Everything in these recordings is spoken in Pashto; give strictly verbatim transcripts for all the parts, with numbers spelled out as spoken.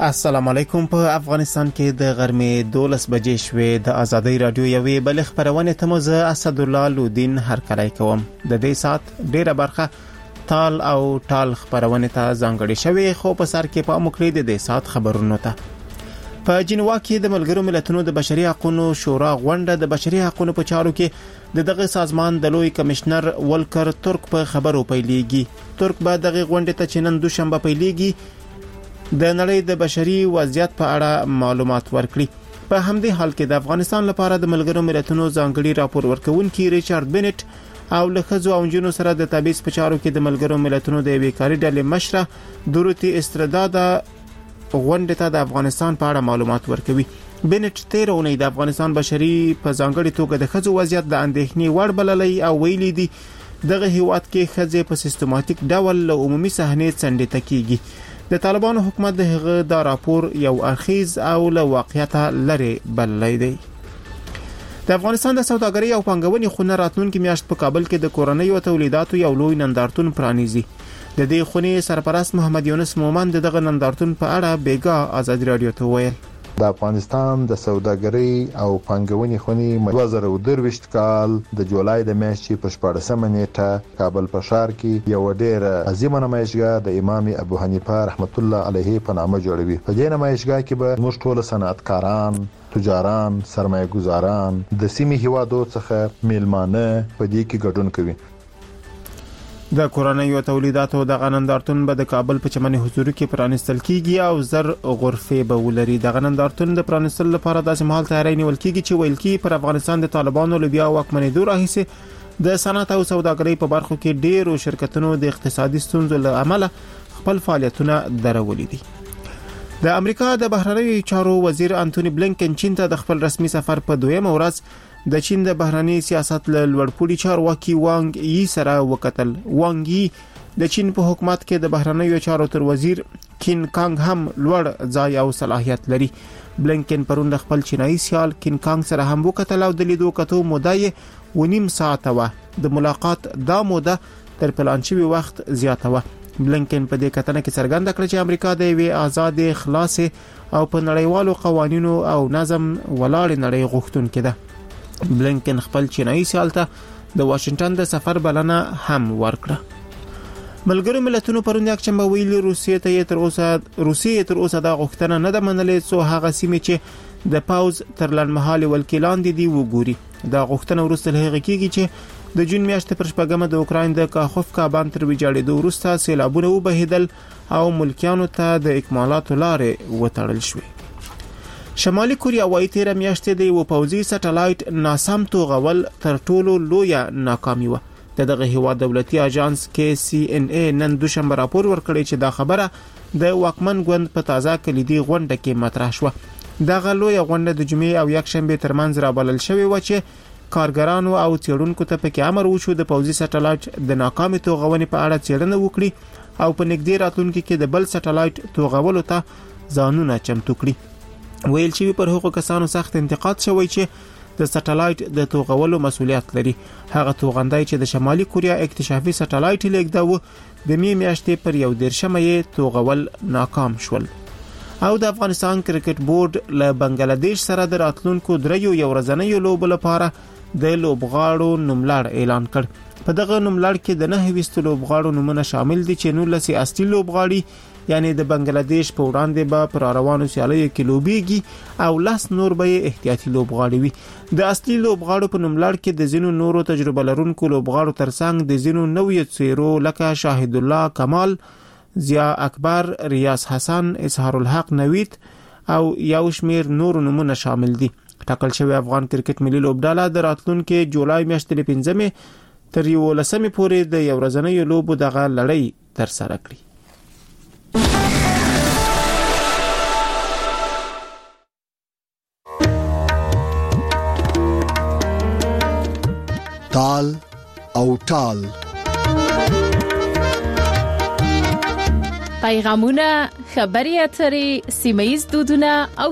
السلام علیکم. په افغانستان کې د غرمې دولس بجې شوې. د آزادۍ رادیو یوې بل خبرونه ته مو زه اسد الله لودین هرکلی کوم. د دې سات ډیره برخه تال او ټال خبرونه ته ځانګړې شوې، خو په سر کې په مکرې د دې سات خبرونو ته. په جنوا کې د ملګرو ملتونو د بشري حقوقو شورا غونډه د بشري حقوقو په چارو کې د دغه سازمان د لوی کمشنر ولکر ترک په خبرو پیلېږي. ترک به دغه غونډه ته چنن دوشنبه پیلېږي د نړۍ د بشري وضعیت په اړه معلومات ورکړي. په همدې حال کې د افغانستان لپاره د ملګرو ملتونو ځانګړي راپور ورکونکي ریچارډ بنټ او له ښځو او نجونو سره د تبعیض په چارو کې د ملګرو ملتونو د یوې کاري ډلې مشره دوروتی استردادا غونډه ته د افغانستان په اړه معلومات ورکوي. بنټ تیر اونۍ د افغانستان بشري په ځانګړي توګه د ښځو وضعیت د اندېښنې وړ بللی او ویلي دي دغه هیواد کې ښځې په سیستماتیک ډول له عمومي صحنې څنډې کېږي. د طالبانو حکومت د هغه دا راپور یو اخیز او له واقعیت لري بللی دی. د افغانستان د سوداګرۍ او پانګونې خونه راتلونکي میاشت په کابل کې د کورنۍ او تولیداتو یو لوی نندارتون پرانیزي. د دې خونې سرپرست محمد یونس مومن دغه نندارتون په اړه بیګا آزادۍ رادیو ته ویل. د افغانستان د سوداګرۍ او پانګونې خونې دوه زره او درویشت کال د جولای د میاشتې په شپاړسمه نیټه کابل په ښار کې یو ډېر عظیمه نمایشګاه د امام ابو حنیفه رحمت الله علیه په نامه جوړوي. په دې نمایشګاه کې به موږ ټول صنعتکاران، تجاران، سرمایه گزاران د سیمې هیوادو څخه میلمانه په دې کې ګډون کوي. د کورنۍ او تولیداتو د غنندارتون به د کابل په چمن حضور کې پرانستل کیږي او زر غرفه به ولري. د غنندارتون د پرانستل لپاره داسې مهال تیاری نیول کیږي چې ویل کی پر افغانستان د طالبانو لوبیا واکمنېدو راهیسه د صنعت او سوداګرۍ په برخو کې ډېرو شرکتونو د اقتصادي ستونزو له امله خپل فعالیتونه درولي دي. د امریکا د بهرنیو چارو وزیر انټونی بلینکن چین ته د خپل رسمي سفر په دویمه ورځ د چین د بهرنی سیاست له لوړپوړي چارواکي وانګ یي سره وکتل. وانګ یي د چین په حکومت کې د بهرنیو چارو تر وزیر کین کانګ هم لوړ ځای او صلاحیت لري. بلینکن پرون د خپل چینایي سیال کین کانګ سره هم وکتل او د لیدو کتو موده یې ونیم ساعت و. د ملاقات دا موده تر پلان شوی وخت زیاته و. بلینکن په دې کتنه کې څرګنده کړ چې امریکا د یوې آزاد خلاص او په نړیوالو قوانینو او نظم ولاړ نړۍ غوښتونکې ده. بلینکن خپل چینایي سیال ته د واشنگټن د سفر بلنه هم ورکړه. ملګرو ملتونو پرون یکشنبه ویلي روسیې ته تر اوسه روسیې تر اوسه دا غوښتنه نه ده منلې څو هغه سیمې چې د پاوز تر لنډمهالي ولکیلان دي وګوري. دا غوښتنه وروسته له هغه کېږي چې د جون میاشتې پر شپږمه د اوکراین د کاخوفکا باندې تر ویجاړېدو وروسته سیلابونه وبهیدل او ملکیانو ته د اکمالاتو لارې وتړل شوې. شمالي کوریا وايي تیر میاشتې د یو پوځي سټلایټ ناسم توغول تر ټولو لوی ناکامي و. دغه هیواد دولتي اژانس کې سی ان ای نن دوشنبه راپور ورکړی چې دا خبره د واکمن ګوند په تازه کلیدي غونډه کې مطرح شوه. دغه لوی غونډه د جمعې او یکشنبه ترمنځ رابلل شوې و چې کارګرانو او څېړونکو ته پکې امر وشو د پوځي سټلایټ د ناکامي توغونې په اړه څېړنه وکړي او په نږدې راتلونکي کې د بل سټلایټ توغولو ته ځانونه چمتو کړي. ویل چې پر هغو کسانو سخت انتقاد شوی چې د سټلایټ د توغولو مسؤلیت لري. هغه توغندای چې د شمالي کوریا اکتشافي سټلایټ لیږداوه د می میاشتې پر یو دیرشمه یې توغول ناکام شول. او د افغانستان کرکټ بورډ له بنگلاديش سره د راتلونکو دریو یو ورځنیو لوبو لپاره د لوبغاړو نوملړ اعلان کړ. په دغه نوملړ کې د نه ویستو لوبغاړو نومونه شامل دي چې نولس اصلي لوبغاړي یعنی د بنگلاديش په وړاندې به پر روانو سیالیو کې لوبيږي او لاس نور به احتیاطي لوبغاړي وي. د اصلي لوبغاړو په نوملړ کې د زینو نورو تجربه لرونکو لوبغاړو ترڅنګ د زینو نوې څیرو لکه شاهد الله کمال، ضیا اکبر، ریاض حسن، اظهار الحق نوید او یو شمیر نور نمونه شامل دي. ټاکل شوی افغان کرکټ ملي لوبډاله د راتلونکي جولای میاشتې له پنځمې تر یولسمې پورې د یو ورځنیو لوبو دغه لړۍ ترسره کړي. تال او ټال پیغامونه، خبري اترې، سیمه‌ییز دودونه او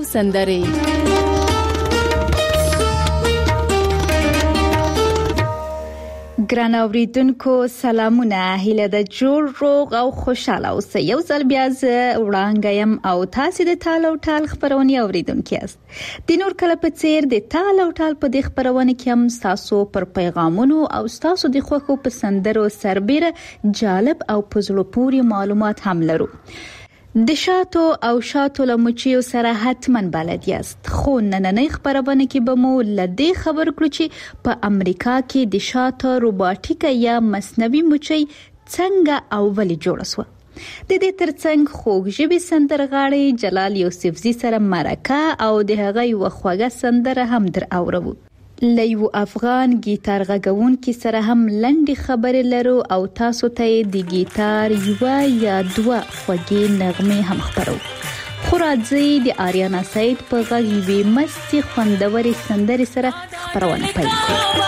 سندرې. ګران اوریدونکو سلامونه، هیله د جوړ روغ او خوشاله اوسئ. یو ځل بیا زه وړاندایم او تاسو د تال او ټال خبرونه اوریدونکو یاست. د نور کله په څیر د تال او ټال په د خبرونه کې هم تاسو پر پیغامونو او تاسو د خوښو پسندرو سربېره جالب او پزړه پوري معلومات هم لرو. د شاتو او شاتو لمچیو سره حتمن بلد یاست، خو نننۍ خبرونه کې به مو لدی خبر کړو چې په امریکا کې د شاتو روباټیکا یا مصنوعي مچي څنګه او ولې جوړه شوه. د دې ترڅنګ خوږژبي سندرغاړي جلال یوسفزي سره مرکه او د هغه یو خوږه سندره هم در اورو. لیو افغان گیتار غږونکي سره هم لنډي خبرې لرو او تاسو ته د گیتار یو یا دوه خوږې نغمې هم خبرو. خو راځي د آریانا سعید په غږ وی مستي خوندوري سندرې سره خبرونه پیل کړو.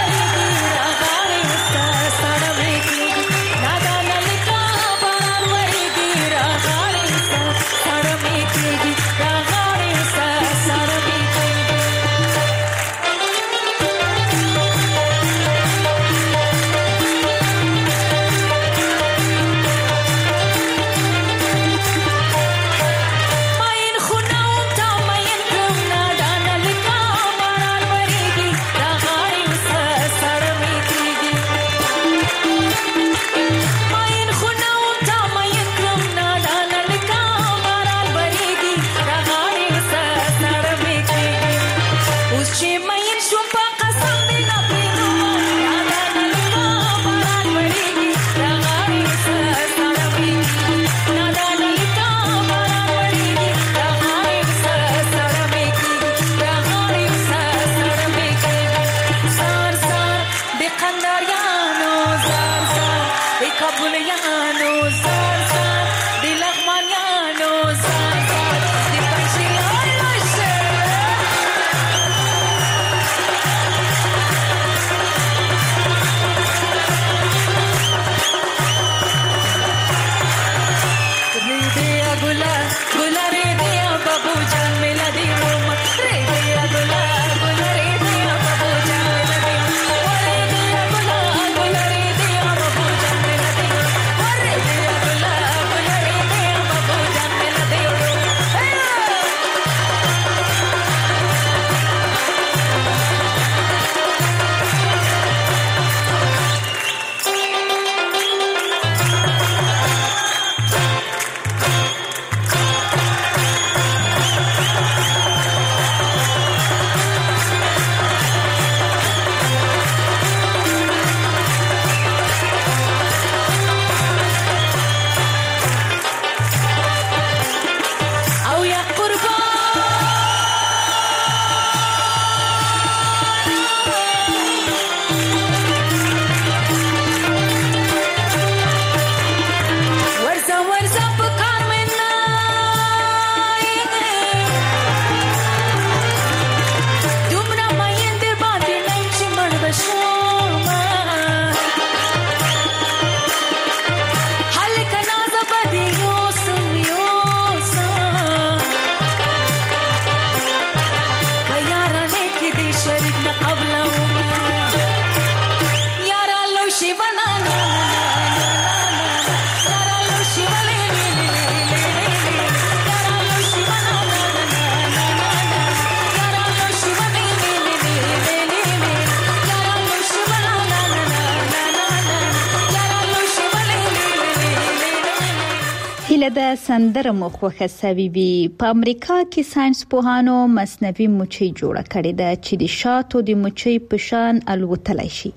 د سندره مخوخه سوي په امریکا کې ساينس پوهانو مصنوعي مچي جوړه کړې ده چې د شاتو د مچي په شان الوتلای شي.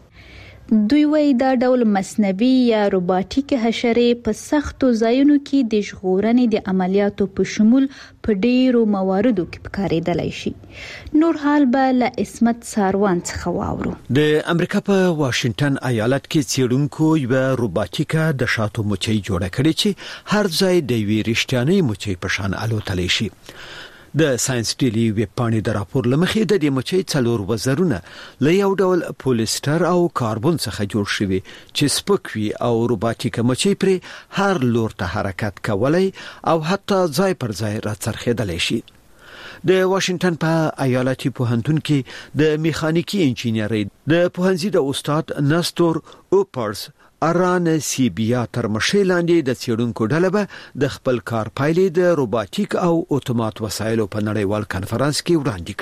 دوی وایي دا ډول مصنوعي یا روباټیک حشرې په سختو ځایونو کې د ژغورنې د عملیاتو په شمول په ډیرو مواردو کې پکارېدلای شي. نور حال به له اسمت ساروان څخه واورو. د امریکا په واشنگټن ایالت کې څېړونکو یو روباټیکا د شاتو مچي جوړه کړې چې هر ځای د وی رښتیاني مچي په شان الوتلای شي. د ساينس ډیلی ویب پاڼې د راپور لمخې د دې مچۍ څلور وزرونه له یو ډول پولیستر او کاربن څخه جوړ شوي چې سپک وي او روباټیک مچۍ پرې هر لور ته حرکت کولای او حتی ځای پر ځای راڅرخېدلی شي. د واشنگټن په ایالتي پوهنتون کې د میخانیکي انجینرۍ د پوهنځي د استاد نستور اوپرز اران سیبیا تر مشي لاندې د څېړونکو ډله به د خپل کار پایلې د روباټیک او اتومات وسایلو په نړیوال کانفرنس کې وړاندې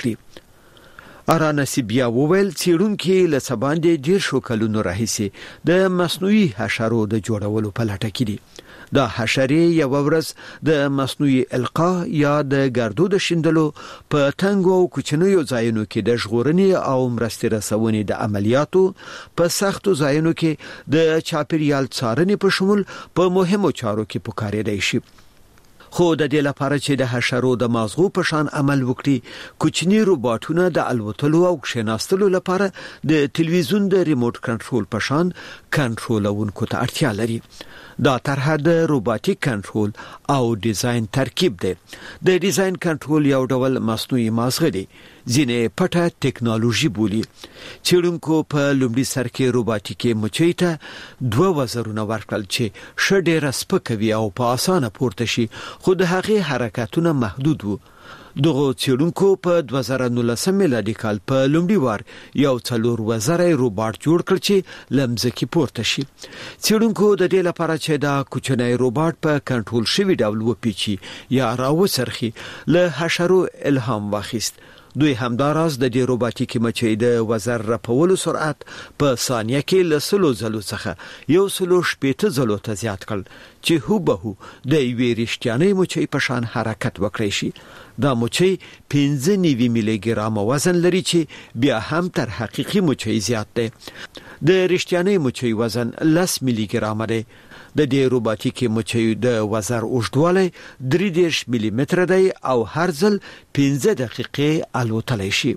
کړې. اران سیبیا وویل څېړونکي له سباندې ډیر شو کلونو راهیسي د مصنوعي حشرو د جوړولو په لټه کې دي. دا حشرې یو ورځ د مصنوعي القا یا د ګردو د شیندلو په تنګو او کوچنیو ځایونو کې د ژغورنې او مرستې رسونې د عملیاتو په سختو ځایونو کې د چاپیریال څارنې په شمول په مهمو چارو کې پکارېدای شي. خو د دې لپاره چې د حشرو د مازغو په شان عمل وکړي، کوچني روباټونه د الوتلو او کښیناستلو لپاره د تلویزیون د ریموټ کنټرول په شان کنټرولونکو ته اړتیا لري. دا طرحه د روباټیک کنټرول او ډیزاین ترکیب دی. د ډیزاین کنټرول یو ډول مصنوعي مازغه دی، ځینې پټه ټیکنالوژي بولي. څېړونکو په لومړي سر کې روباټیکي مچۍ ته دوه وزرونه ورکړل چې ښه ډېره سپکوي او په اسانه پورته شي، خو د هغې حرکتونه محدود وو. دغه څېړونکو په دوه زره نولسم میلادي کال په لومړي وار یو څلور وزره روباټ جوړ کړ چې له مځکې پورته شي. څېړونکو د دې لپاره چې دا کوچنی روباټ په کنټرول شوي ډول وپیچي یا راوڅرخي له حشرو الهام واخیست. دوی همداراز د دې روباټیکي مچۍ د وزر رپولو سرعت په ثانیه کې له سلو ځلو څخه یو سلو شپېته ځلو ته زیات کړ چې هوبهو د یوې رښتیانۍ مچۍ په شان حرکت وکړی شي. دا مچۍ پنځه نوي میلي ګرام وزن لري چې بیا هم تر حقیقي مچۍ زیات دی. د رښتیانۍ مچۍ وزن لس میلي ګرام دی. د دې روباټیکي مچۍ د وزر اوږدوالی درې دېرش میلي متره دی او هر ځل پنځه دقیقې الوتلی شي.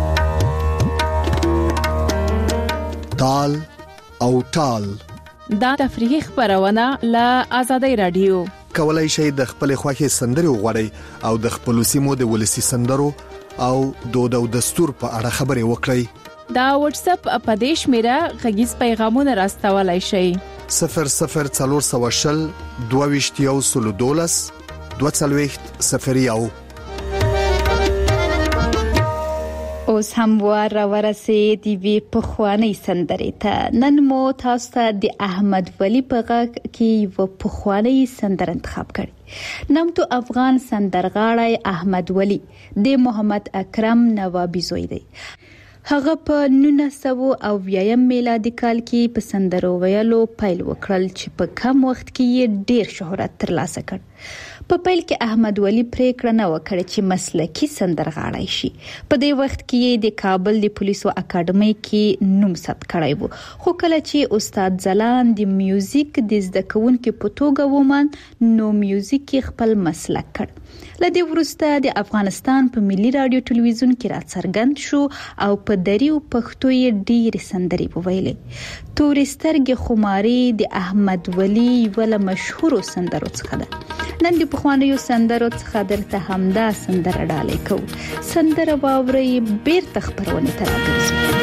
تال او ټال دا تفریحي خبرونه له آزادۍ رادیو. کولای شئ د خپل خوښي سندرې وغواړئ او د خپل سیمو د ولسی سندرو او دود او دستور په اړه خبرې وکړئ. دا واتس اپ اپدیش میرا غږیز پیغامونه راستولای شئ. صفر صفر څلور سوه شل دوه ویشت یو سلو دولس دوه څلوېښت صفر یو. اوس هم وار ورسید دی پخوانی سندرې ته. نن مو تاسو ته د احمد ولی په غږ کې یو پخوانی سندر انتخاب کړی. نامتو افغان سندرغاړی احمد ولی د محمد اکرم نوابی زوی دی. هغه په نولس سوه اویایم میلادي کال کې په سندرو ویلو پیل وکړل چې په کم وخت کې یې ډیر شهرت ترلاسه کړ. په پیل کې احمد ولی پریکړه نه وکړه چې مسلکي سندرغاړی شي. په دې وخت کې یې د کابل د پولیسو اکاډمۍ کې نوم ثبت کړی وو، خو کله چې استاد ځلان د میوزیک د زده کوونکو په توګه ومن نو میوزیک کې خپل مسلک کړ. لدې وروسته د افغانستان په ملي رادیو ټلویزیون کې راڅرګند شو او په دریو پښتو یې ډېرې سندرې وویلې. تورې سترګې خماري د احمد ولی یوه مشهورو سندرو څخه ده. نن د پخوانیو سندرو څخه درته همدا سندره ډالۍ کوو. سندره واورئ، بیرته خپرونې ته راګرځو.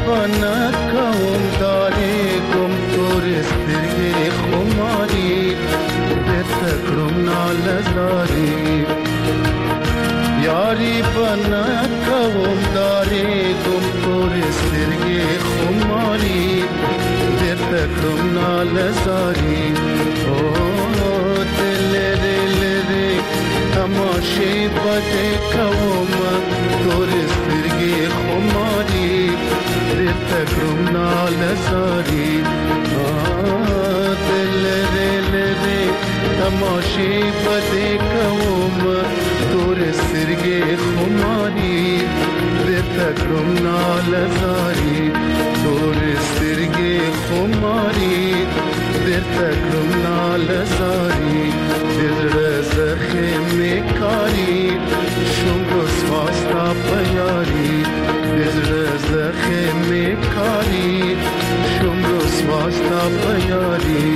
بنا کوم داري کوم تور سترګې خماري بیرته کړم نالزاري یاري بنا کوم داري کوم تور سترګې خماري بیرته کړم نالزاري او دل دل دې تماشې پته کوم تور سترګې خماري بیرته کړم نالزاري دل دل دې تماشې پته کوم تور سترګې خماري بیرته کړم نالزاري تور سترګې خماري بیرته کړم نالزاري دزړه زخمې کاری شوم سواستا پیاري دزړه زخمې کاری شوم سواستا پیاري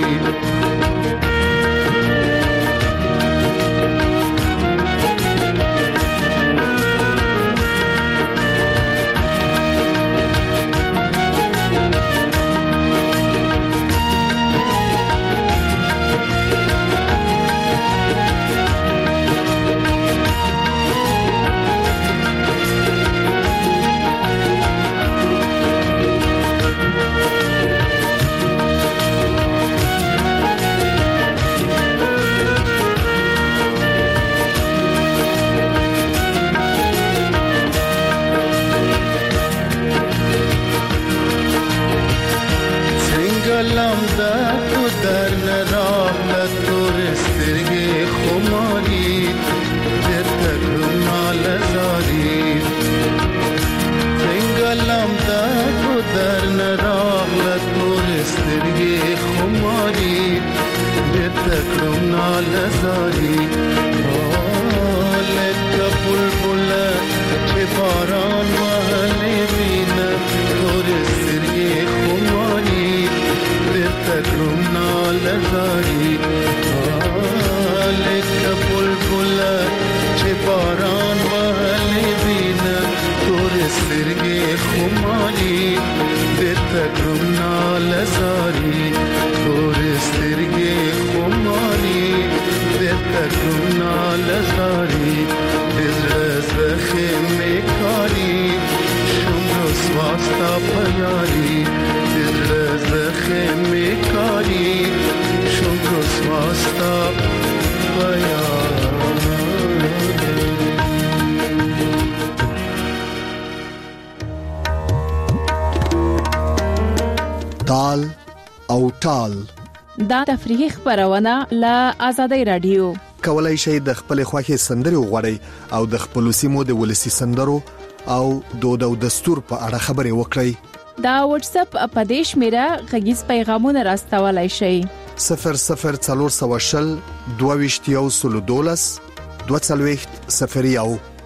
تال او ټال دا تفریحي خبرونه له آزادۍ رادیو کولای شئ د خپل خوښي سندري وغوړئ او د خپل سیمو د ولسی سندرو او دود او دستور په اړه خبرې وکړئ. دا واتس اپ اپدیش میرا غږیز پیغامونه راستولای شئ صفر صفر څلور سو شل دوه ویشتیو سلو دولس دوه څلوېښت صفر یو.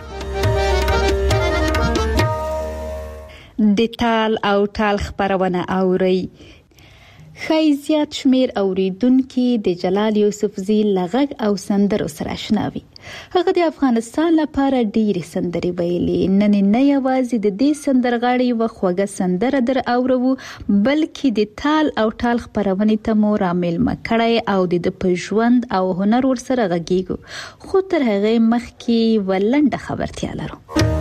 د تال او ټال خبرونه اوري. خی زیات شمیر اوریدونکو د جلال یوسفزی لغږ او سندرو سره آشناوي. هغه د افغانستان لپاره ډېری سندري ویلي. نن نه یوازې د دې سندرغاړي و خوږه سندره در اورو بلکې د تال او ټال خبرونه ته مو رامل مکړی او د پژوند او هنر ور سره غږیږي. خو تر هغه مخکې ولنډه خبرتیا لرو.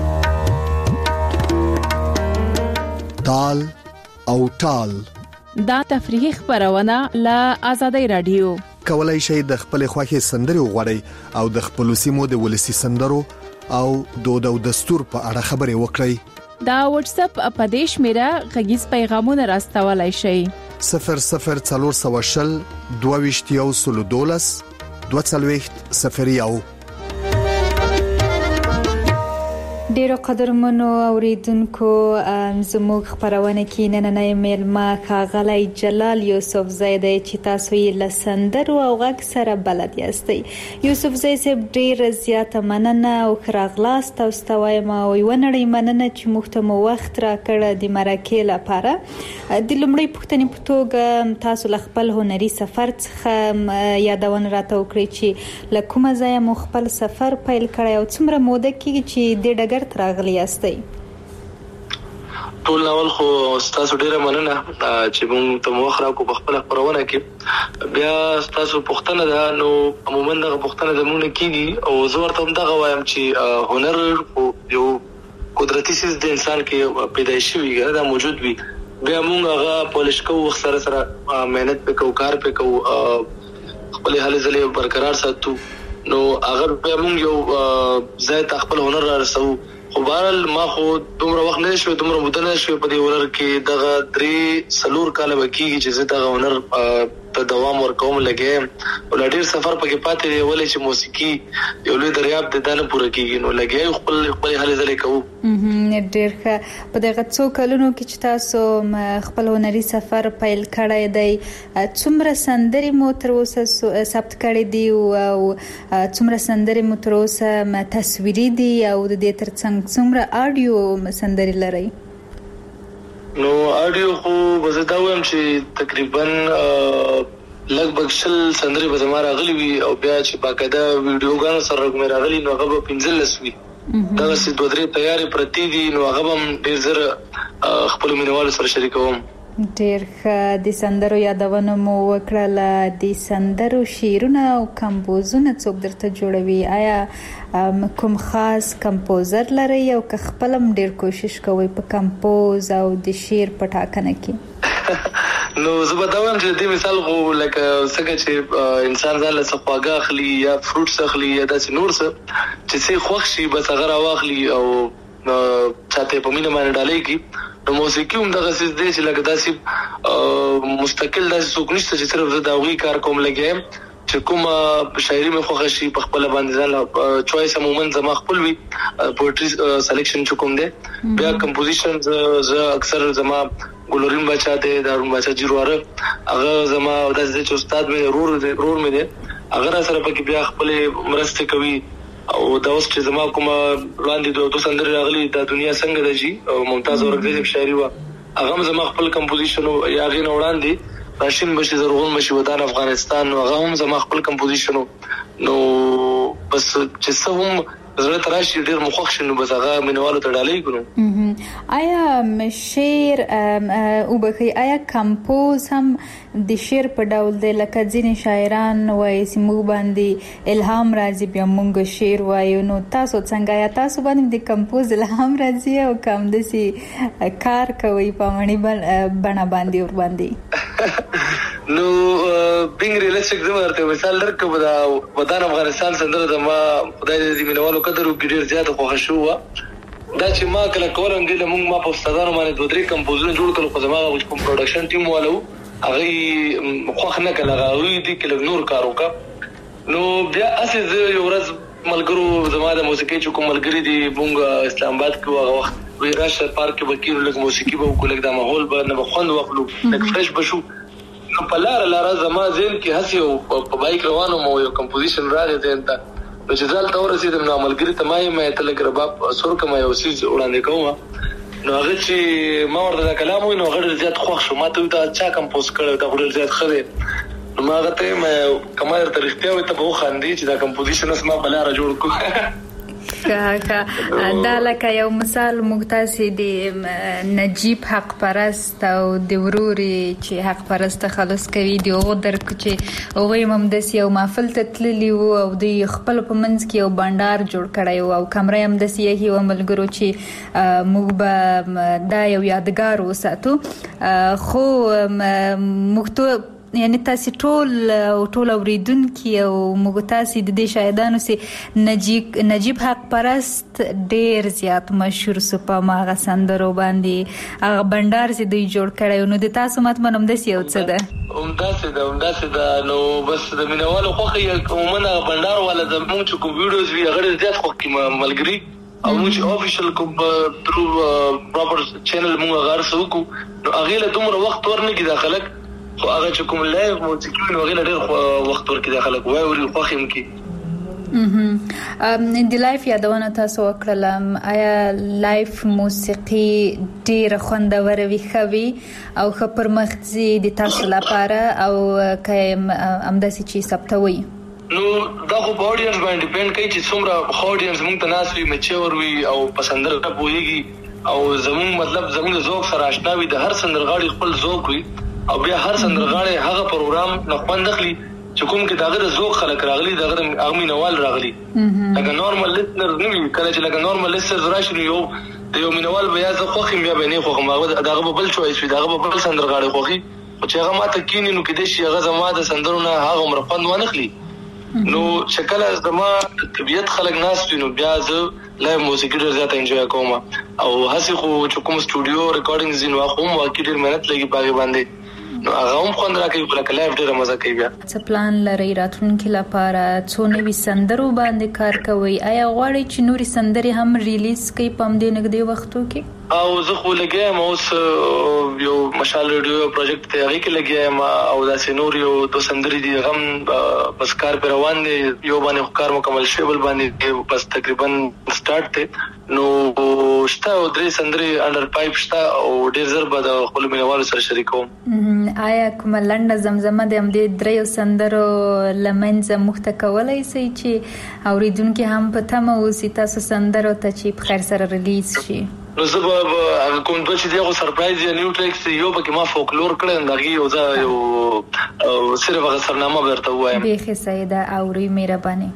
تال او ټال دا تفریحي خبرونه له آزادۍ رادیو کولای شئ د خپل خوښي سندري وغوړئ او د خپل سیمو د ولسی سندرو او دود او دستور په اړه خبرې وکړئ. دا واتس اپ اپدیش میرا غږیز پیغامونه راستولای شئ صفر صفر څلور سو شل دوه ویشتیو سلو دولس دوه څلوېښت صفر یو. ډیرو قدرمنو اوریدونکو زموږ خبرونه کې نننې میلمه ښاغلی جلال یوسفزی دی چې تاسو یې له سندرو او غږ سره بلد یاستئ. یوسفزی صاحب ډیره زیاته مننه او ښه راغلاست. تاسو ته وایم او یوه نړۍ مننه چې موږ ته مو وخت راکړ د مرکې لپاره. د لومړۍ پوښتنې په توګه تاسو له خپل هنري سفر څخه یادونه راته وکړئ چې له کومه ځایه مو خپل سفر پیل کړی او څومره موده کېږي چې د ډګر تراغلی استئ. ټول ناول خو تاسو ډیره مننه چې موږ ته موخ راکو په خپل خبرونه کې بیا تاسو پوښتنه ده نو عموما دغه پوښتنه زموږ کېږي او زه ورته هم دغه وایم چې هنر یو قدرتي څیز د انسان کې پیدایشي وي دا موجود وي بیا موږ هغه پولیش کوو سره سره مهنت وکړو کار وکړو خپل حال ځلې برقرار ساتو نو هغه بیا موږ یو ځای ته خپل هنر را رسو خو بهرحال ما خو دومره وخت نه شوی دومره موده نه شوی په دې هنر کې دغه درې څلور کاله به کېږي چې زه دغه هنر ته دوام ورکوم لګیم او لا ډېر سفر پکې پاتې دی ولې چې موسیقي یو لوی دریاب دی دا نه پوره کېږي نو لګیا خپل خپلې هلې ځلې کوو ډېر ښه په دغه څو کلونو کې چې تاسو خپل هنري سفر پیل کړی دی څومره سندرې مو تر اوسه ثبت کړي دي او څومره سندرې مو تر اوسه تصویري دي او د دې تر څنګ څومره آډیو سندرې لرئ نو آډیو خو به زه دا وایم چې تقریبا لږ شل سندرې به زما راغلي وي او بیا چې باقاعده ویډیوګانو سره مې راغلي نو هغه به پنځلس وي دغسې دوه درې تیارې پرتې دي نو هغه به هم ډېر زر خپلو مینوالو سره شریکوم ډېر ښه د سندرو یادونه مو وکړله د سندرو شعرونه او کمپوزونه څوک درته جوړوي آیا کوم خاص کمپوزر لرئ او که خپل هم ډېر کوشش کوئ په کمپوز او د شعر په ټاکنه کې نو زه به دا وایم چې د دې مثال خو لکه څنګه چې انسان ځان له څه خواږه اخلي یا فروټس اخلي یا داسې نور څه چې څه خوښ شي بس هغه راواخلي او چاته په مینه باندې ډالۍ کړي نو موسیقي هم دغه څه دی چې لکه داسې مستقل داسې څوک نشته چې صرف زه د هغوی کار کوم لګیا یم چې کومه شاعري مې خوښه شي په خپله باندې ځان چوایس عموما زما خپل وي پویټري سلیکشن چې کوم دی بیا کمپوزیشن زه اکثر زما ګلورین باچا دی د هارون باچا جیرواره هغه زما داسې دی چې استاد مې رور دی رور مې دی هغه را سره پکې بیا خپلې مرستې کوي او دا اوس چې زما کومه وړاندې دوه دوه سندرې راغلي دا دنیا څنګه ده جي ممتاز اورکزۍ صاحب شاعري وه هغه هم زما خپل کمپوزیشن و یا هغې نه وړاندې راشین بشي زرغون بشي ودان افغانستان نو هغه هم زما خپل کمپوزیشن و نو بس چې څه هم زړه ته راشي ډېر مو خوښ شي نو بس هغه مینوالو ته ډالۍ کړو آیا شعر وبخښئ آیا کمپوز هم د شعر په ډول دی لکه ځینې شاعران وایي چې موږ باندې الهام راځي بیا موږ شعر وایو نو تاسو څنګه یا تاسو باندې د کمپوز الهام راځي او که همداسې کار کوئ په مړې بڼه باندې ور باندې نو بینګ ریلیسټیک زه ورته مثال درکړم د ودان افغانستان سندره زما خدای دې د مینوالو قدر وکړي ډېر زیاته خوښه شوې وه دا چې ما کله کولم دې له موږ ما په استادانو باندې دوه درې کمپوزونه جوړ کړل خو زما هغه کوم پروډکشن ټیم والا و هغوی خوښ نه کړل هغه هغوی دې کې لږ نور کار وکړه نو بیا هسې زه یو ورځ ملګرو زما د موسیقۍ چې کوم ملګري دي موږ اسلام آباد کې هغه وخت وی راشه پارک کې به کېنو لږ موسیقي به وکړو لږ دا ماحول به نه به خوند واخلو لږ فرش به شو نو په لاره لاره زما ذهن کې هسې په بایک روان وم او یو کمپوزیشن راغی ذهن ته نو چې ځان ته ورسېدم نو ملګري ته ما یم ته لږ رباب سور کړم یو څیز وړاندې کوم نو هغه چې ما ورته دا کلام وویل نو هغه ډېر زیات خوښ شو ما ته ویل دا چا کمپوز کړی دا خو ډېر زیات ښه دی نو ما هغه ته یم که ما درته رښتیا وایي ته به وخاندې چې دا کمپوزیشن اوس ما په لاره جوړ کړو دا لکه یو مثال موږ تاسې د نجیب حق پرست او د ورورې چې حق پرست خلاص کوي د هغو درکو چې هغوی هم همداسې یو محفل ته تللي وو او دوی خپل په منځ کې یو بنډار جوړ کړی وو او کمره یې همداسې یې وه ملګرو چې موږ به دا یو یادګار وساتو خو موږ یعنی تاسو ټول او ټول اوریدونکي او موږ تاسو د دې شاهدانو سي نجیب نجیب حق پرست ډیر زیات مشهور سو په ماغه سندرو باندې هغه بندر سي دوی جوړ کړی نو د تاسو مت منم د سیو څه ده همداسې ده همداسې ده نو بس د مینوالو خوښه عموما بندر والا د موږ چې کوم ویډیوز وی هغه زیات خوښ ملګری او موږ افیشل کوم ترو پراپر چینل موږ غار سوکو نو هغه له دومره وخت ورنګي داخلك خو هغه چې کوم لایو موسیقي نو هغه ډېر وخت ورکړي خلک وای وري خوښم کی ام د لایف یادونه تاسو وکړل آیا لایف موسیقي ډېر خوندور وي خوي او خبر مخزي د تاسو لپاره او کایم امداسي چې ثبتوي نو دا خو په اډینس باندې ډیپند کوي چې څومره اډینس موږ ته ناس وي مچور وي او پسندر پويږي او زمون مطلب زمون ذوق سره آشنا وي د هر سندرغاړي خپل ذوق وي او بیا هر سندرغاړي هغه پروګرام نه خوند اخلي چې کوم کې داغه ذوق خلک راغلي داغه اغمي نوال راغلي لکه نورمال لیسنر نه وي کله چې لکه نورمال لیسنر راشي یو یو مینوال بیا زه خوخم بیا به نه خوخم داغه بل چويس وي داغه بل سندرغاړي خوخي چې هغه ماته کینې نو کې د شي هغه زما د سندرونه هغه عمر خوند ونخلي نو شکل از زما طبيعت خلک ناس نو بیا زه لایو موسیقي ډېر زیات انجوای کوم او هسي خو چې کوم سټوډیو ریکارډینګز نو هغه هم واقعي ډېر مهنت لګي باغ باندې نو هغه هم خوند راکوي لکه لایو ډېر مزه کوي بیا څه پلان لري راتلونکي لپاره څو نوي سندرو باندې کار کوي آیا غواړئ چې نوري سندرې هم ریلیز کړئ په همدې نږدې وختو کې او زه خو لګیا م اوس یو مشال ریډیو پروجیکټ ته هغه کې لګیا م او دا سينور یو دو سندري دي غم بس کار پر روان دي یو باندې کار مکمل شوی بل باندې بس تقریبا سٹارټ ته نو شته او درې سندري انډر پایپ شته او ډیر زر به د خپل مینوالو سره شریکوم آیا کوم لنډه زمزمه د همدې درې سندرو لمنځه مخته کولای شي چې اوریدونکو هم په تمه اوسي تاسو سندرو ته چې په خیر سره ریلیز شي نو زه به هغه کوم د چې دغه سرپرایز یا نیو ټریکس یو پکې ما فولکلور کړل دغه یو ځای یو صرف هغه سرنامه ورته وایم به سیده اوري مهرباني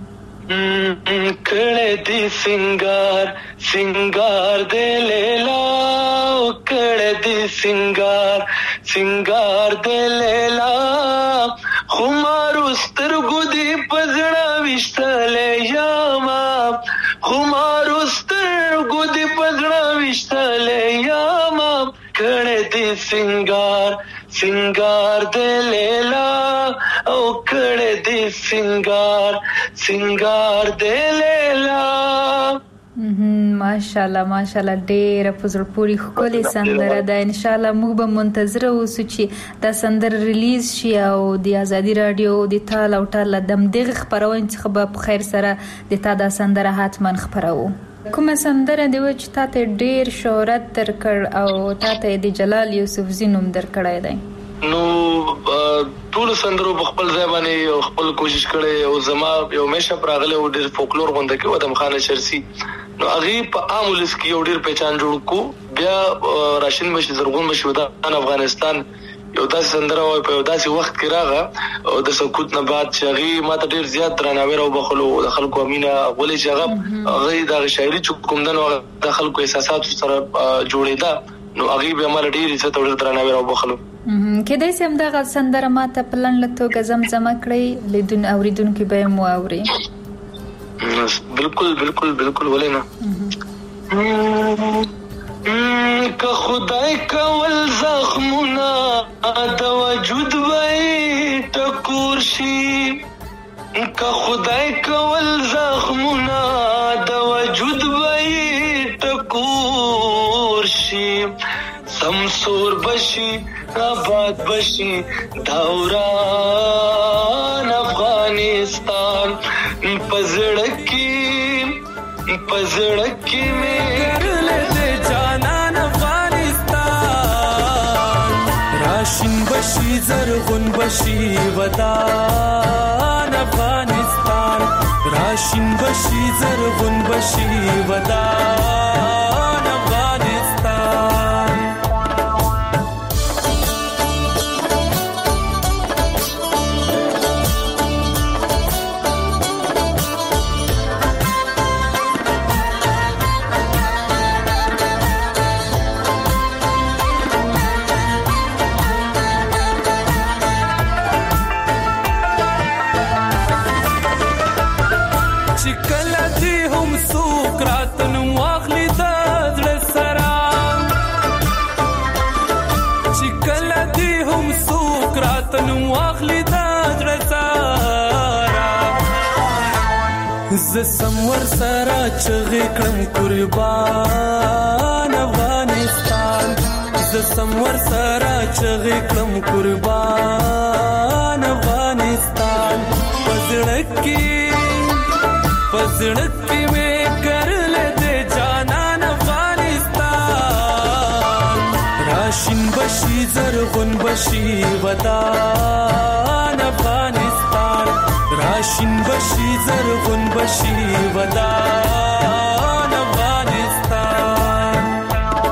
کړه دې سنگار سنگار دې لیلا کړه دې سنگار سنگار دې لیلا خمار سترګو دې پزړه وشتلې یاما خمار سترګو دې پزړه وشتلې یاما کړه دې سنگار سنگار دې لیلا او کړه دې سنگار سنگار دې لیلا ماشاءالله ماشاءالله ډېر په زړه پورې ښکلې سندره ده ان شاء الله موږ به منتظر اوسو چې دا سندره ریلیز شي او د ازادي رادیو د تال او ټال دم دغه خبرونه څخه به په خیر سره د تا دا سندره حتما خبرو کومه سندره دی چې تاسو ډېر شهرت درکړ او تاسو د جلال یوسف زینوم درکړای دی نو ټول سندرو په خپل ځای باندې خپل کوشش کړي او زما یو مشه پراغله او ډېر فولکلور غونډه کې ودم خان شرسی نو هغه په عامولس کې یو ډېر پہچان جوړ کو بیا راشن بشي زرغون بشي ودان افغانستان یو داسې سندره وای په داسې وخت کې راغه او د سکوت نه بعد چې هغه ماته ډېر زیات درناوی او بخلو د خلکو امینه ولې چې هغه هغه د شاعري چې کوم دنو د خلکو احساسات سره جوړېدا نو هغه به مال ډېر عزت او درناوی او بخلو کله چې هم دا سندره ماته پلان لته غزمزمه کړی لیدون اوریدونکو به مو اوري بالکل بالکل بالکل ولې نه که خدای کول زخمونه د وجود وای ټکور شي که خدای کول زخمونه د وجود وای ټکور شي سمسور بشي آباد بشي دوران افغانستان پزړکی پزړکی مې راشن بشي زرغون بشي ودان افغانستان راشن بشي زرغون بشي ودان افغانستان ز سمور سره چغې کړم قربان افغانستان ز سمور سره چغې کړم قربان افغانستان پزړکی پزړکی مې کرل دې جانان افغانستان راشن بشي زرغون بشي ودان افغانستان راشن بشي زرغون بشي ودان افغانستان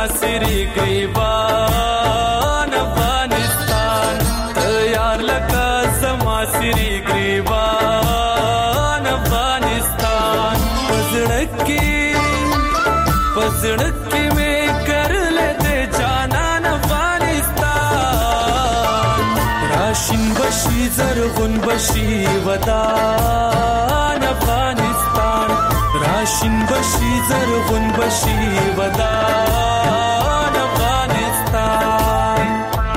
سری گریبان افغانستان تیار لکه زما سری گریبان افغانستان پزړکی پزړکی مې کرل دې جانان افغانستان راشین بشي زرغون بشي ودان افغانستان راشین بشي زرغون بشي ودان افغانستان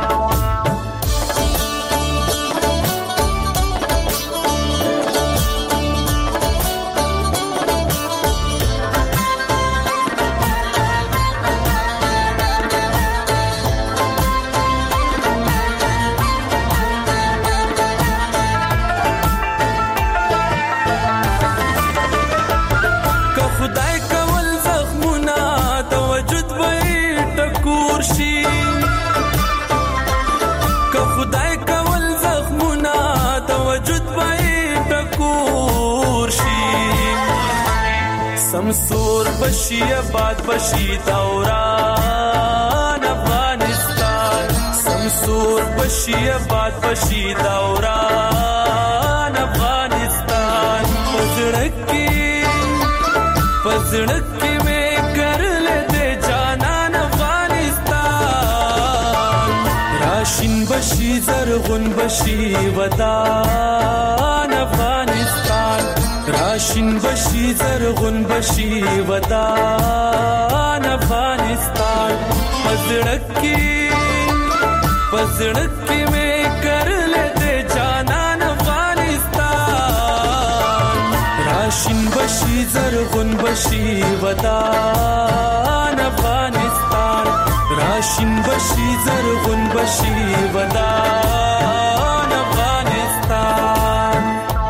سمسور بشي آباد بشي دوران افغانستان سمسور بشي آباد بشي دوران افغانستان پزړکی پزړکی مې کرل دې جانان افغانستان راشین بشي زرغون بشي ودان افغانستان راشین بشي زرغون بشي ودان افغانستان پزړکی پزړکی مې کرل دې جانان افغانستان راشین بشي زرغون بشي ودان افغانستان راشین بشي زرغون بشي ودان افغانستان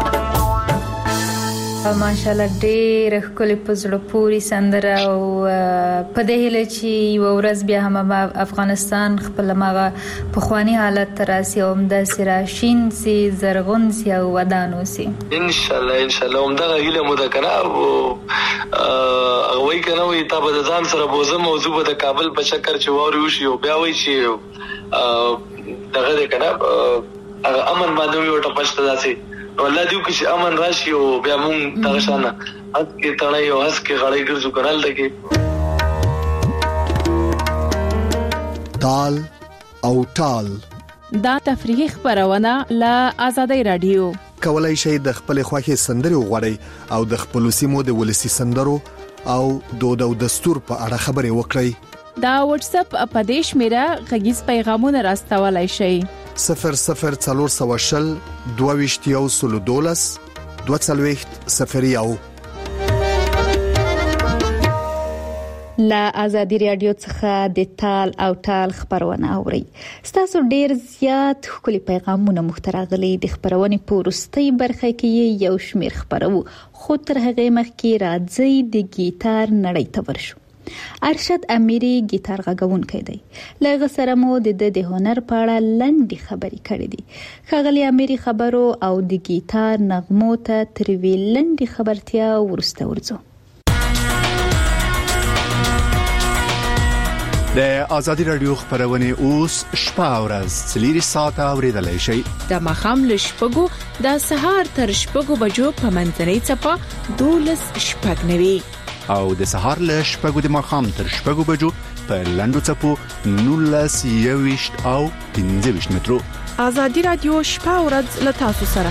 ماشاءالله ډېر ښکلې په زړه پورې سندره او په دې هیله چې یو ورځ بیا هم افغانستان خپل مغه پخوانی حالت ته راسي او همداسې راشین سي زرغون سي او ودانو سي ان شاء الله ان شاء الله همدغه هیله مو ده کنه او وای کنه وي تاسو د ځان سره بوزه موضوع د کابل په چکر چې ووري وشي او بیا وای چې دغه ده کنه امن باندې وټه پښته داسي والله دیو کې امن راشي او بیا مونږ دغه شانه حق کې تړای او حس کې غړې ګرځو کړل دغه تال او تال دا تفریحي خبرونه له آزادۍ رادیو کولای شي د خپل خوښي سندري وغوړي او د خپل سیمو د ولسی سندرو او دود او دستور په اړه خبري وکړي دا واتس اپ اپدیش میرا غږیز پیغامونه راستولای شي صفر صفر څلور سوشل دوويشتیو سلو دولس دوه څلويخت صفر یو لا آزادی رادیو څخه د تال او تال خبرونه اوري ستاسو ډیر زیات خولي پیغامونه محترغلي د خبرونه پورستي برخه کې یو شمیر خبرو خو تر هغه مخکې راځي د گیتار نړۍ ته ورشو ارشد امیری گیتار غږونکی دی لږ سره مو د د هنر په اړه لنډي خبرې کړې دي خغلی امیری خبرو او د گیتار نغمو ته تر وی لنډي خبرتیا ورسته ورځو د آزادی رادیو خبرونه اوس شپه ورځ سلیری ساعت اوریدلای شي د مخام لشپګو د سهار تر شپګو بجو په منځنۍ چپا دولس شپګ نوي او د سهار له شپږو د مخام تر شپږو بجو په لندو چپو نولس یويشت او پنځه ویشت مترو آزادی رادیو شپه ورځ له تاسو سره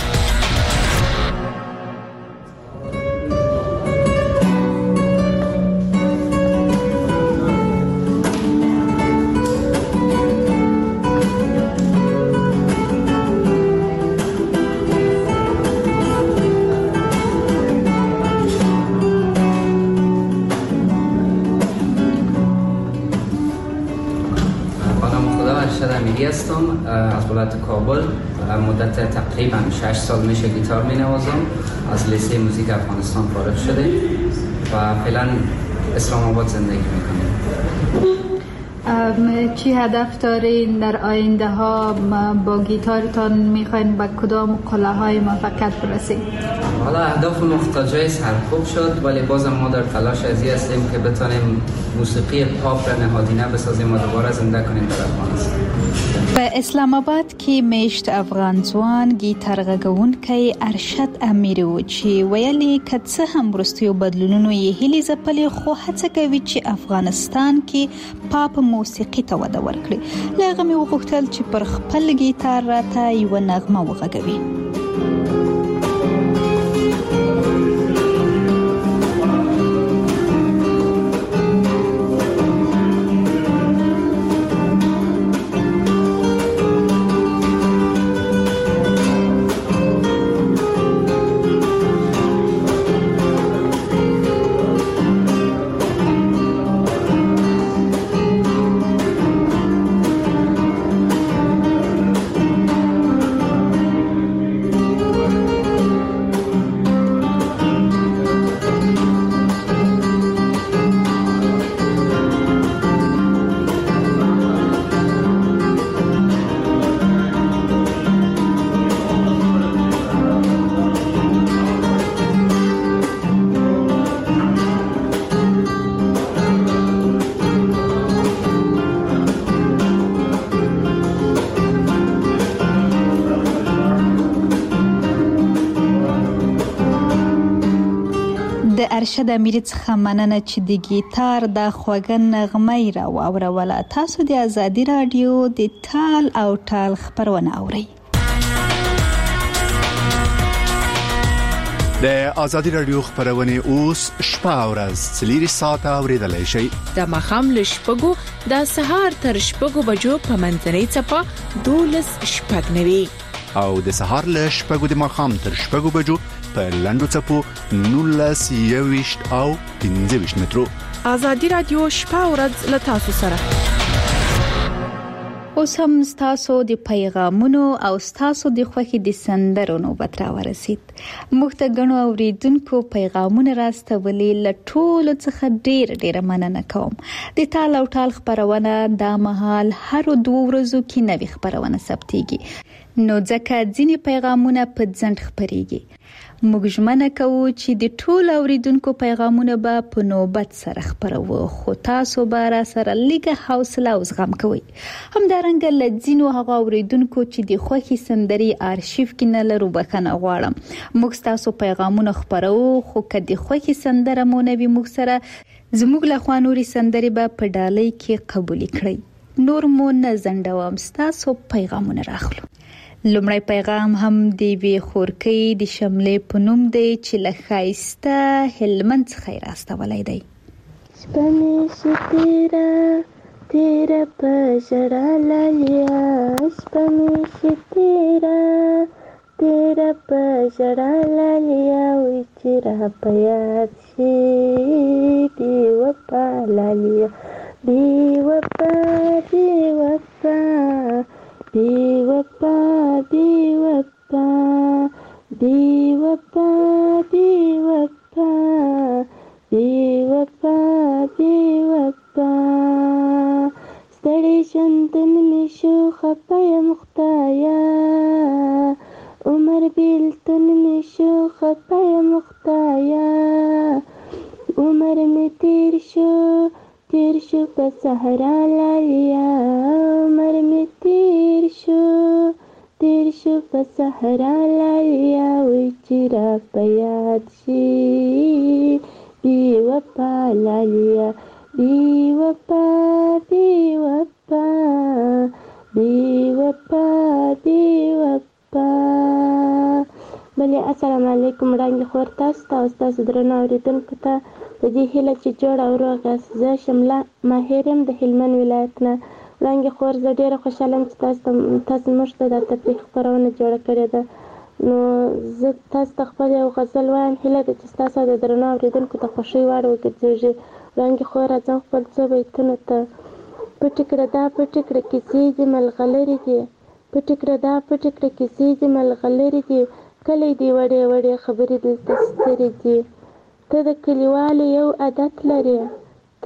هستم از ولایت کابل مدت تقریبا شش سال میشه گیتار مینوازم از لیسه موزیک افغانستان فارغ شده و فعلا اسلام آباد زندگی میکنم چی هدف دارین در آینده ها؟ با گیتارتان میخواین به کدام قله های موفقیت برسید؟ حالا اهداف مختلفه سرکوب شد، ولی بازم ما در تلاش ازی هستیم که بتونیم موسیقی پاپ را نهادینه بسازیم و دوباره زنده کنیم در افغانستان. په اسلام آباد کې میشت افغان ځوان گیتار غږونکی ارشد امیر و چې ویلي که څه هم وروستیو بدلونونو یې هیلې ځپلې، خو هڅه کوي چې افغانستان کې پاپ موسیقي ته وده ورکړي. له هغه مې وغوښتل چې پر خپل گیتار راته یوه نغمه وغږوي. د ارشد امیر څخه مننه چې د گیتار د خوږه نغمه را واوروله. تاسو د ازادي رادیو د تال او ټال خبرونه اورئ. د ازادي رادیو خبرونه اوس شپه او ورځ څلوري ساعته اوریدلای شئ. د مخام له شپږو د سهار تر شپږو بجو په منځنۍ څپه دولس شپږ نوي او د سهار له شپږو د مخام تر شپږو بجو په لندو چپو نولس یویشت او پنځه ویشت مترو. ازادي رادیو شپه او ورځ له تاسو سره. اوس هم ستاسو د پیغامونو او ستاسو د خوښي د سندرو نوبت را ورسید. موږ ته غنو اوریدونکو پیغامونه راستولي، له ټولو څخه ډیر ډیر مننه کوم. د تال او ټال خبرونه د مهال هر دوه ورځو کې نوې خبرونه ثبتېږي، نو ځکه ځینې پیغامونه په ځنډ خبرېږي. موږ ژمنه کوو چې د ټول اوریدونکو پیغامونه به په نوبت سره خبرو، خو تاسو به را سره لږه حوصله او زغم کوئ. همدارنګه له ځینو هغه اوریدونکو چې د خوښي سندري آرشیف کې نه لرو بخښنه غواړم. موږ تاسو پیغامونه خبرو، خو که د خوښي سندره مو نه وي موږ سره، زموږ له خوا نورې سندرې به په ډالۍ کې قبول کړئ. نور مو نه ځنډوم، تاسو پیغامونه راخلو. لومړی پیغام هم دی وی خورکی د شملې په نوم دی چې له ښایسته هلمند څخه یې راستولی دی. شپه مې شي تیره تیره په ژړا لالیا، شپه مې شي تیره تیره په ژړا لالیا، وی چې را په یاد شي بې وفا لالیا، بې وفا بې وفا بی وفا بی وفا بی وفا بی وفا بی وفا بی وفا ستړي ژوندون مې شو خفه یم خدایه، عمر بیلتون مې شو خفه یم خدایه، عمر مې تیر شو تیر شو په صحرا لالیا، عمر مې تیر شو تیر شو په صحرا لالیا، وی چې را په یاد شي بې وفا لالیا، بې وفا بې وفا بې وفا بې وفا. بلې السلام علیکم وړاندې خور تاسو ته او ستاسو درنو اورېدونکو ته په دې هیله چې جوړ او روغ یاست. زه شمله ماهر یم د هلمند ولایت نه. وړاندې خور زه ډېره خوشحاله یم چې تاسو تاسو موږ ته دا تفریح خپرونه جوړه کړې ده. نو زه تاسو ته خپل یو غزل وایم، هیله ده چې ستاسو د درنو اورېدونکو ته خوښۍ وړ وګرځېږي. وړاندې خور راځم خپل څو بیتونو ته. پټې کړه دا پټې کړه کیسې دې ملغلرې دي، پټې کړه دا پټې کړه کیسې دې ملغلرې دي، کلی دې وړې وړې خبرې دلته سترې دي. ته د کلیوالو یو عادت لرې، ته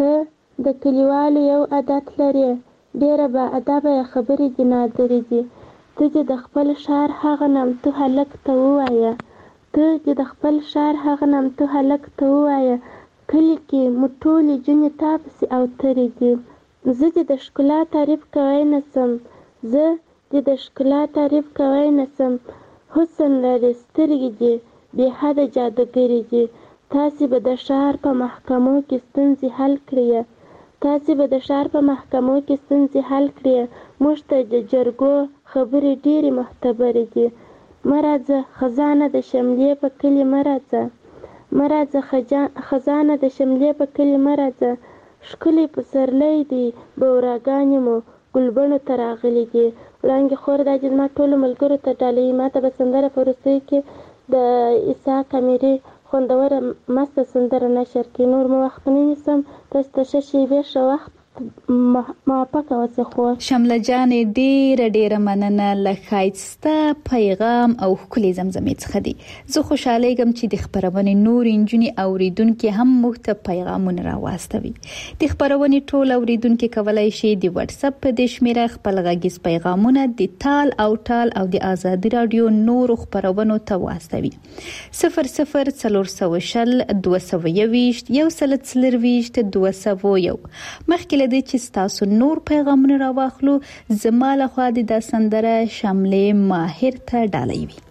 د کلیوالو یو عادت لري، ډېره با ادبه خبرې دي نادرې دي. ته چې د خپل ښار هغه نامتو هلک ته ووایه ته چې د خپل ښار هغه نامتو هلک ته ووایه کلي کې مو ټولې جونې تا پسې اوترې دي. زه چې د ښکلا تعریف کوی نه سم زه چې د ښکلا تعریف کوی نه سم حسن لري، سترګې دي بې حده جادوګرې دي. تاسې به د ښار په محکمو کې ستونزې حل کړئ تاسې به د ښار په محکمو کې ستونزې حل کړئ. موږ ته د جرګو خبرې ډېرې معتبرې دي. مه راځه خزانه د شملې په کلي مه راځه مه راځه خزانه د شملې په کلي مه راځه. ښکلی پسرلی دی بوراګانې مو ګلبڼو ته راغلي دي. وړانګې خور دا چې زما ټولو ملګرو ته ډالۍ ما ته به سندره په وروستیو کې د اسحاق امیري خوندوره مسته سندره نشر کړي. نور مو وخت نه نیسم، تاسو ته ښه شیبې ښه وخت موافقه اوسه. خو شمله جانې ډېره ډېره مننه له ښایسته پیغام او ښکلې زمزمې څخه دي. زه خوشحالیږم چې د خپرونې نور نجونې اوریدونکي هم موږ ته پیغامونه راواستوي. د خپرونې ټول اوریدونکي کولی شي د واتس اپ په دې شمیره خپل غږیز پیغامونه د تال او ټال او د آزادي رادیو نورو خپرونو ته واستوي. صفر صفر څلور سوه شل دوه سوه یوویشت یو سل څلرویشت دوه سوه یو. مخکې له دې چې ستاسو نور پیغامونه راواخلو، زما لخوا د دا سندره شملې ماهر ته ډالۍ وي.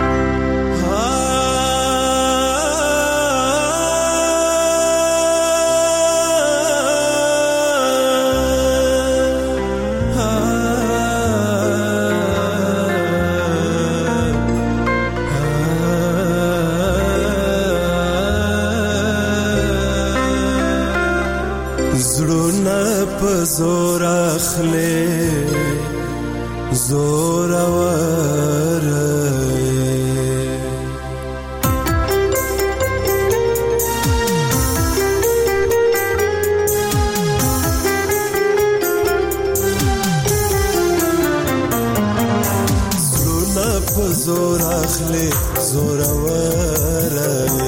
زور اخلي زور ور زلونه په زور اخلي زور ور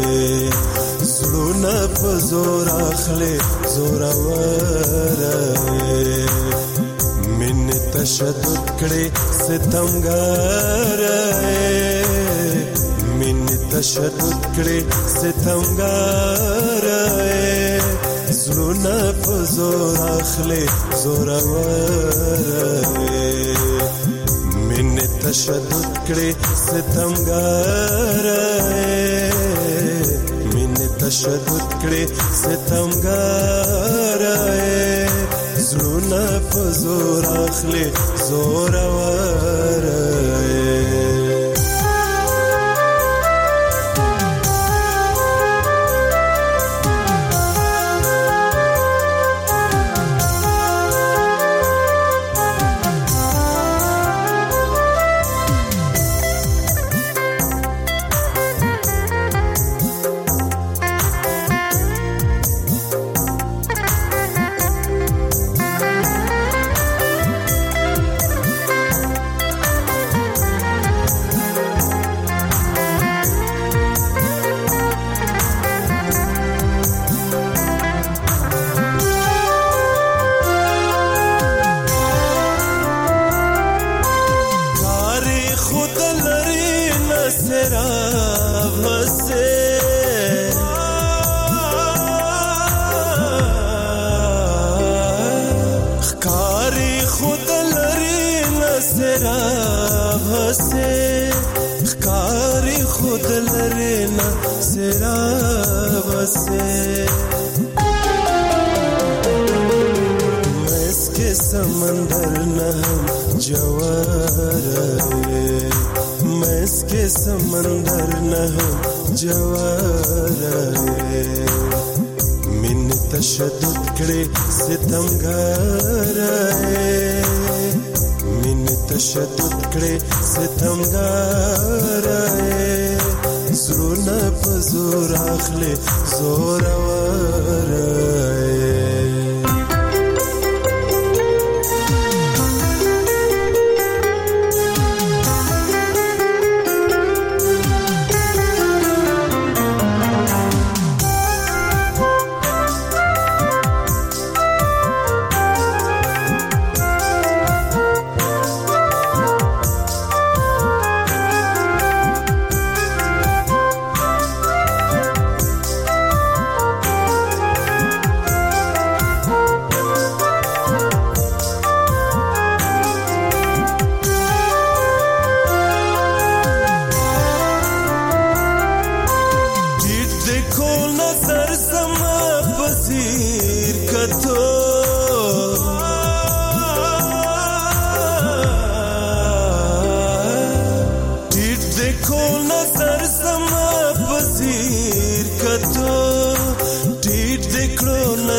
زلونه په زور اخلي زور ور تشدد کړي ستمګار من تشدد کړي ستمګار زلونه په زور اخلي زور ور من تشدد کړي ستمګار من تشدد کړي ستمګار زلونه په زور اخلي زور ور समंदर न हम जवार मैं इसके समंदर न हम जवार मिन तशद्दुद करे सितमगार मिन तशद्दुद करे सितमगार زلونه په زور اخلي زور ور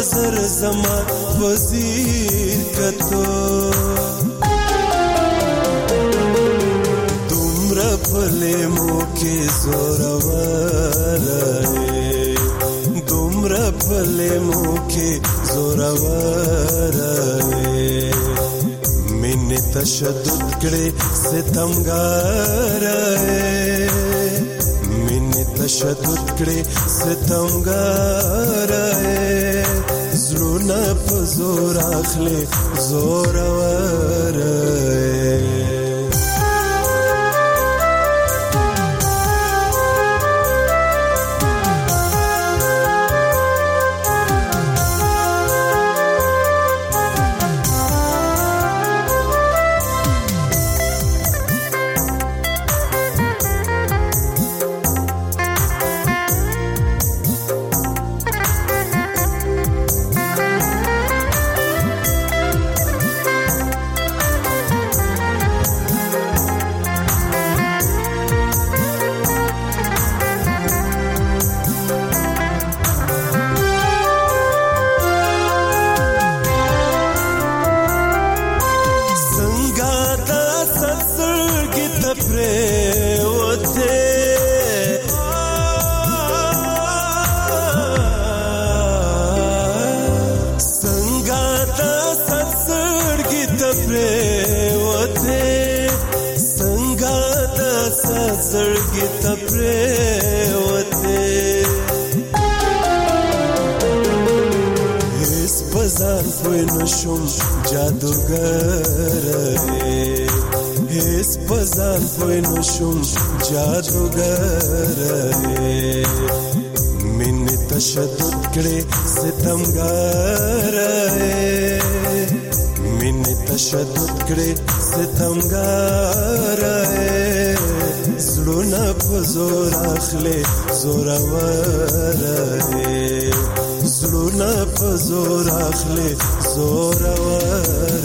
سر زما وزیر کتو دومره پلې مو کې زورور دومره پلې مو کې زورور مینې تشدد کړې ستمګار مینې تشدد کړې ستمګار زړونه په زور اخلي زورور شم جادوگر هیڅ بزان پوی نشم جادوگر مینې تشدد کړې ستمګار مینې تشدد کړې ستمګار زړونه په زور اخلي زورور زړونه په زور اخلي زورور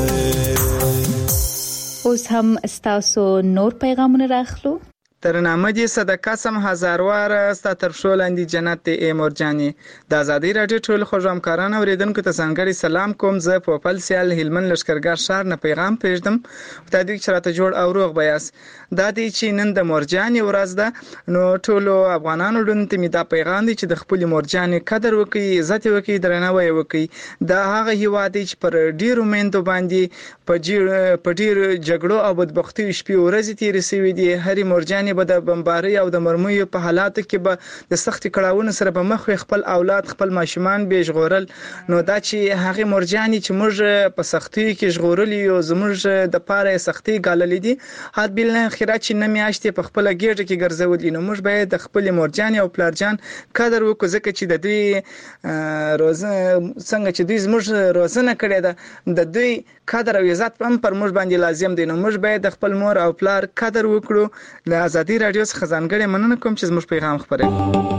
اوس هم ستاسو نور پیغامونه راخلو. ترنامه دې صدقه سم هزاروار ستا تر شو لاندې جنت ای مورجاني د ازادي راډیو ټول خوږ همکاران اوریدونکو ته ځانګړي سلام کوم. زه په خپل سیال هلمند لشکرګاه شهر نه پیغام پېژدم ته دې چې راته جوړ او روغ بیاس دا دی چې نن د مورجاني ورځ ده نو ټولو افغانانو لپاره می دا پیغام دی چې د خپل مورجاني قدر وکړي عزت وکړي درناوی وکړي. دا هغه هیواد دی چې پر ډیرو میندو باندې په ډیر په ډیر جګړو او بدبختي شپې ورځې تیرې شوې دي. هرې مورجاني به د بمباري او د مرمیو په حالاتو کې به د سختي کړهونو سره به مخ خپل اولاد خپل ماشومان به ژغورل. نو دا چې هغه مورجاني چې موږ په سختي کې ژغورلې او زموږ د پاره سختي ګاللې دي حد بل خیرات چې نه میاشتې په خپل ګیټه کې ګرځولې. نو موږ باید د خپل مورجاني او پلارجان قدر وکړو ځکه چې د دوی روزه څنګه چې دوی زموږ روزنه کړې ده د دوی قدر او عزت هم پر موږ باندې لازم دی. نو موږ باید د خپل مور او پلار قدر وکړو. له ازادي راډیو څخه ځانګړې مننه کوم چې زموږ پیغام خپروي.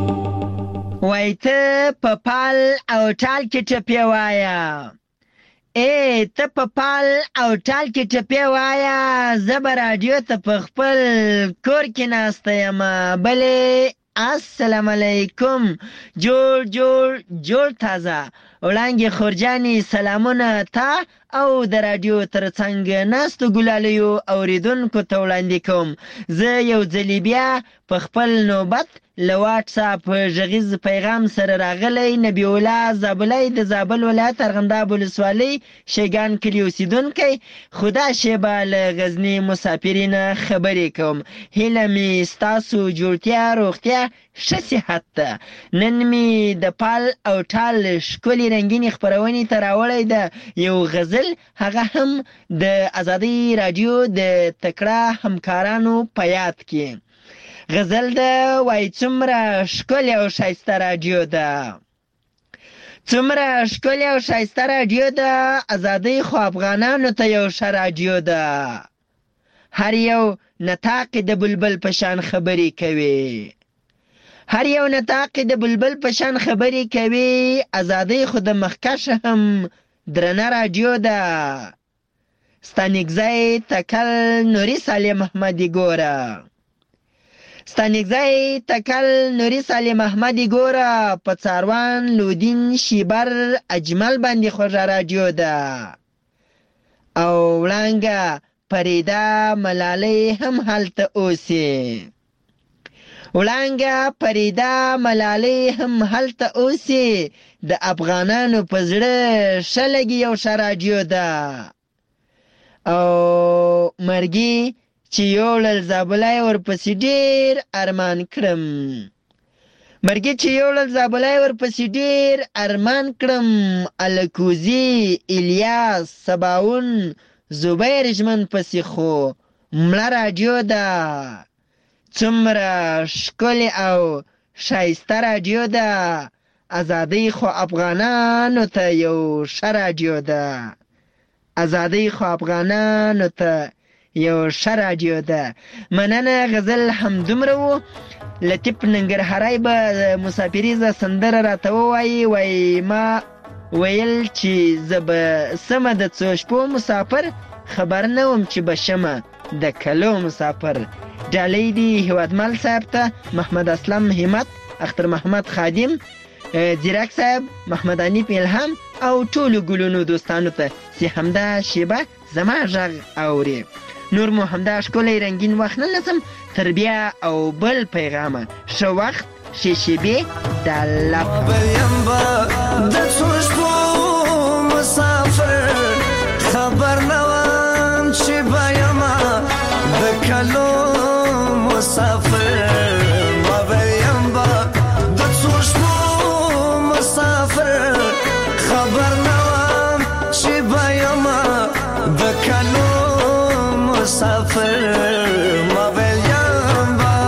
وای ته په پال او ټال کې ټپې وایا ای ته په پال او ټال کې ټپې وایا زه به راډیو ته په خپل کور کې ناسته یم بلې السلام علیکم جوړ جوړ جوړ تازه وړانګې خورجانې سلامونه تا او د راډیو ترڅنګ ناستو ګلالیو اوریدونکو ته وړاندې کوم. زه یو ځلې بیا په خپل نوبت له واټس اپ غږیز پیغام سره راغلی نبی الله زابلی د زابل ولایت ارغنداب ولسوالۍ شیګان کلي اوسیدونکی خدا شیبه له غزني مسافرینه خبرې کوم. هیله مې ستاسو جوړتیا روغتیا ښه صحت ده. نن مې د پال او ټال ښکلې رنګینې خپرونې ته راوړی ده یو غزل هغه هم د ازادي راډیو د تکړه همکارانو په یاد کې. غزل ده وای څومره ښکلې او ښایسته راډیو ده څومره ښکلې او ښایسته راډیو ده ازادۍ خو افغانانو ته یو ښه راډیو ده. هر یو نطاق د بلبل په شان خبرې کوي هر یو نطاق د بلبل په شان خبرې کوي. ازادۍ خو د مخکش هم درنه راډیو ده. ستانګزی تکل نوري سالم محمدي ګوره ستانکزی تکل نوری سالم احمدی ګوره په څاروان لودین شیبر اجمل باندې خوږه راډیو ده او وړانګه فریده ملالۍ هم هلته اوسي وړانګه فریده ملالۍ هم هلته اوسي د افغانانو په زړه ښه لګي یو ښه راډیو ده او مرګي چې یوړل زابلای ورپسې ډېر ارمان کړم مرګي چې یوړل زابلای ورپسې ډېر ارمان کړم الکوزي الیاس سباون زبیر ژمن پسې خو مړه راډیو ده څومره ښکلې او ښایسته راډیو ده ازادۍ خو افغانانو ته یو ښه راډیو ده ازادۍ خو افغانانو ته یو ښه راډیو ده مننه غزل همدومره و لطیف ننګرهاری به مسافریزه سندره راته ووایي وایي ما ویل چې زه به سمه د څو شپو مسافر خبر نه وم چې به شمه د کلو مسافر ډالۍ دي هیوادمل صاحب ته محمد اسلم همت اختر محمد خادم زیرک صاحب محمد انیف الهام او ټولو ګلونو دوستانو ته چې همدا شیبه زما غږ اوري نور مو همدا ښکلی رنګین وخت نه لسم تر بیا او بل پیغامه ښه وخت ښې شیبې د الله د څو شپو مسافر خبر نه وم چې به یمه د کلو مسافر ما به یم به د څو شپو مسافر خبر نه وم چې به یمه د کلو مسافر ما به یم به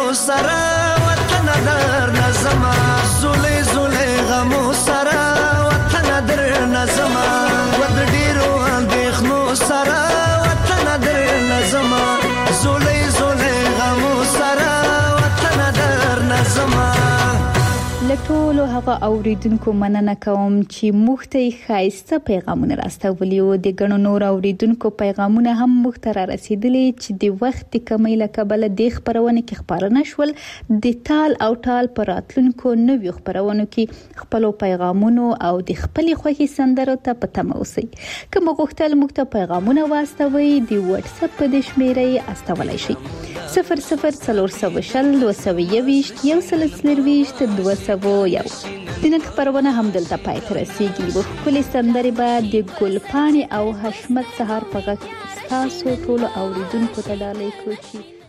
سره وطن در نظم زولې زولې غمو سره وطن در نظم ود ډیرو اندېښنو سره وطن در نظم زولې زولې غمو سره وطن در نظم. لټولو هغه اوریدونکو مننه کوم چې موږ ته ښایسته پیغامونه راستولي او د ګڼو نور اوریدونکو پیغامونه هم موږ ته را رسیدلي چې د وخت کمی له کبله د خبرونه کې خبرونه شول. د تال او ټال پر راتلونکو نویو خبرونو کې خپل پیغامونه او د خپل خوښي سندرو ته پته اوسئ. کوم غوښتل موږ ته پیغامونه واستوي د واتس اپ په شمیرې استولای شي صفر صفر څلور سوه شل دوه سوه یوویشت یو سل څلرویشت دوه سوه یو. د نن خبرونه هم دلته پای ته رسیږي. و ښکلې سندرې به د ګلپاڼې او حشمت سهار په غږ ستاسو ټولو اوریدونکو ته ډالۍ کړو چې